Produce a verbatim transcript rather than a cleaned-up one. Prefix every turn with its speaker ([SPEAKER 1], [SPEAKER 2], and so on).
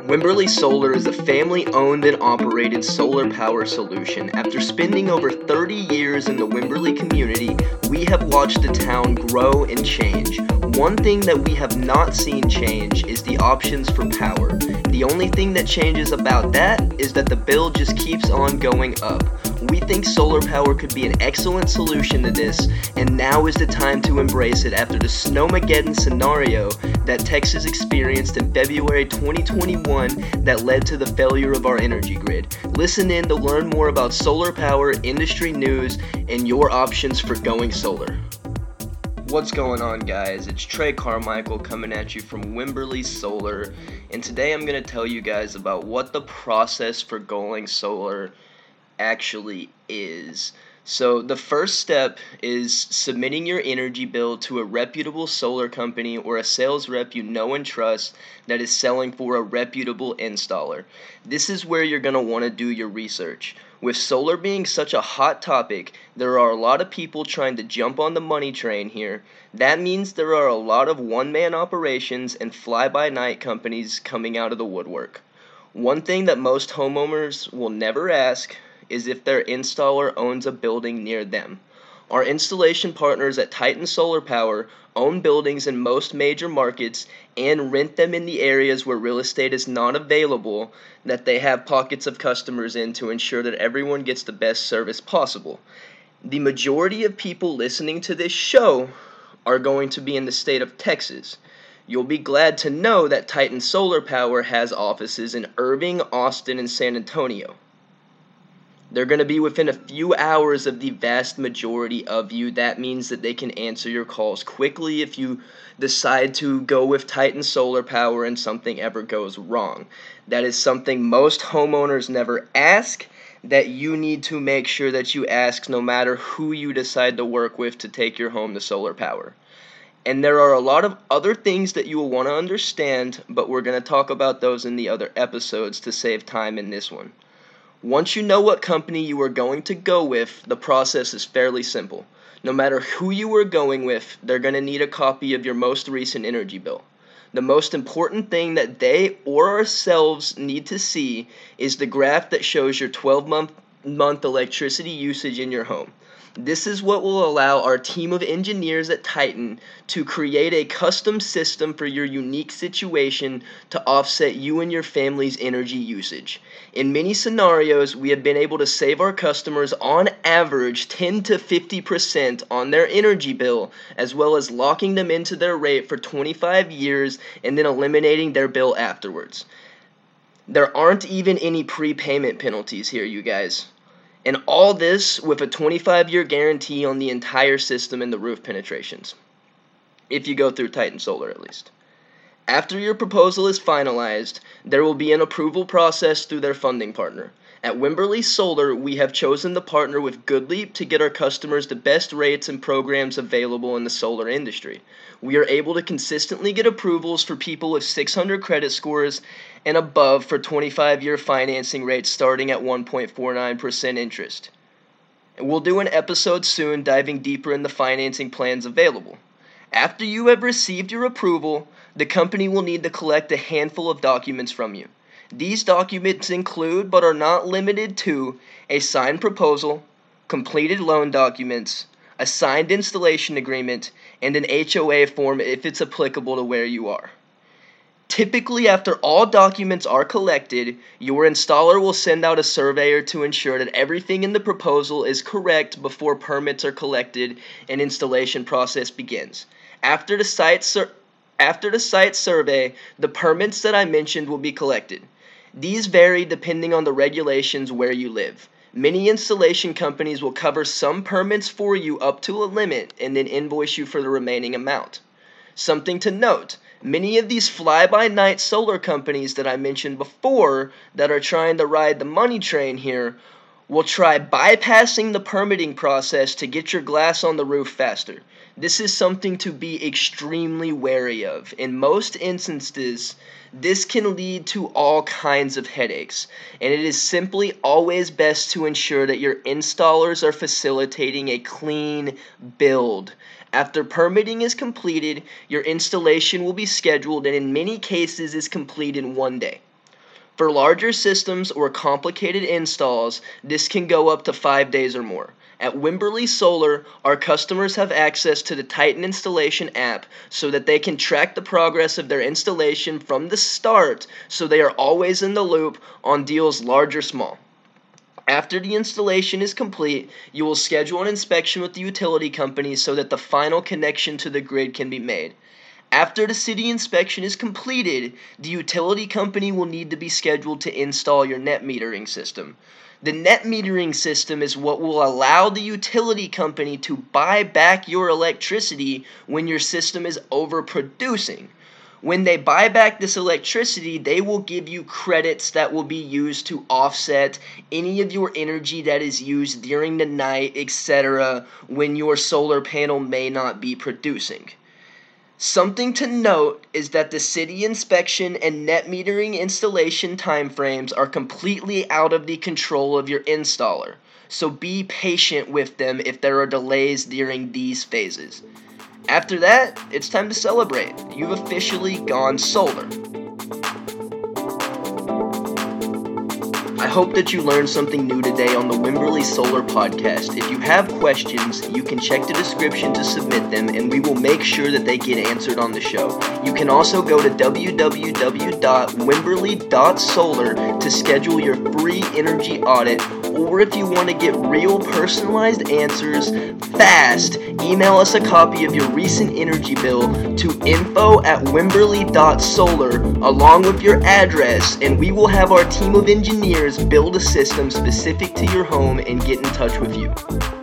[SPEAKER 1] Wimberley Solar is a family-owned and operated solar power solution. After spending over thirty years in the Wimberley community, we have watched the town grow and change. One thing that we have not seen change is the options for power. The only thing that changes about that is that the bill just keeps on going up. We think solar power could be an excellent solution to this, and now is the time to embrace it after the Snowmageddon scenario that Texas experienced in February twenty twenty-one that led to the failure of our energy grid. Listen in to learn more about solar power, industry news, and your options for going solar. What's going on, guys? It's Trey Carmichael coming at you from Wimberley Solar, and today I'm going to tell you guys about what the process for going solar actually is. So the first step is submitting your energy bill to a reputable solar company or a sales rep you know and trust that is selling for a reputable installer. This is where you're going to want to do your research. With solar being such a hot topic, there are a lot of people trying to jump on the money train here. That means there are a lot of one-man operations and fly-by-night companies coming out of the woodwork. One thing that most homeowners will never ask is if their installer owns a building near them. Our installation partners at Titan Solar Power own buildings in most major markets and rent them in the areas where real estate is not available that they have pockets of customers in to ensure that everyone gets the best service possible. The majority of people listening to this show are going to be in the state of Texas. You'll be glad to know that Titan Solar Power has offices in Irving, Austin, and San Antonio. They're going to be within a few hours of the vast majority of you. That means that they can answer your calls quickly if you decide to go with Titan Solar Power and something ever goes wrong. That is something most homeowners never ask, that you need to make sure that you ask no matter who you decide to work with to take your home to solar power. And there are a lot of other things that you will want to understand, but we're going to talk about those in the other episodes to save time in this one. Once you know what company you are going to go with, the process is fairly simple. No matter who you are going with, they're going to need a copy of your most recent energy bill. The most important thing that they or ourselves need to see is the graph that shows your twelve-month month electricity usage in your home. This is what will allow our team of engineers at Titan to create a custom system for your unique situation to offset you and your family's energy usage. In many scenarios, we have been able to save our customers on average ten to fifty percent on their energy bill, as well as locking them into their rate for twenty-five years and then eliminating their bill afterwards. There aren't even any prepayment penalties here, you guys. And all this with a twenty-five year guarantee on the entire system and the roof penetrations, if you go through Titan Solar at least. After your proposal is finalized, there will be an approval process through their funding partner. At Wimberley Solar, we have chosen to partner with GoodLeap to get our customers the best rates and programs available in the solar industry. We are able to consistently get approvals for people with six hundred credit scores and above for twenty-five year financing rates starting at one point four nine percent interest. And we'll do an episode soon diving deeper in the financing plans available. After you have received your approval, the company will need to collect a handful of documents from you. These documents include, but are not limited to, a signed proposal, completed loan documents, a signed installation agreement, and an H O A form if it's applicable to where you are. Typically, after all documents are collected, your installer will send out a surveyor to ensure that everything in the proposal is correct before permits are collected and installation process begins. After the site sur- after the site survey, the permits that I mentioned will be collected. These vary depending on the regulations where you live. Many installation companies will cover some permits for you up to a limit and then invoice you for the remaining amount. Something to note, many of these fly-by-night solar companies that I mentioned before that are trying to ride the money train here will try bypassing the permitting process to get your glass on the roof faster. This is something to be extremely wary of. In most instances, this can lead to all kinds of headaches, and it is simply always best to ensure that your installers are facilitating a clean build. After permitting is completed, your installation will be scheduled and in many cases is complete in one day. For larger systems or complicated installs, this can go up to five days or more. At Wimberley Solar, our customers have access to the Titan Installation app so that they can track the progress of their installation from the start, so they are always in the loop on deals large or small. After the installation is complete, you will schedule an inspection with the utility company so that the final connection to the grid can be made. After the city inspection is completed, the utility company will need to be scheduled to install your net metering system. The net metering system is what will allow the utility company to buy back your electricity when your system is overproducing. When they buy back this electricity, they will give you credits that will be used to offset any of your energy that is used during the night, et cetera, when your solar panel may not be producing. Something to note is that the city inspection and net metering installation timeframes are completely out of the control of your installer, so be patient with them if there are delays during these phases. After that, it's time to celebrate. You've officially gone solar. I hope that you learned something new today on the Wimberley Solar Podcast. If you have questions, you can check the description to submit them, and we will make sure that they get answered on the show. You can also go to w w w dot wimberley dot solar to schedule your free energy audit, or if you want to get real personalized answers fast, email us a copy of your recent energy bill to info at wimberley dot solar along with your address, and we will have our team of engineers build a system specific to your home and get in touch with you.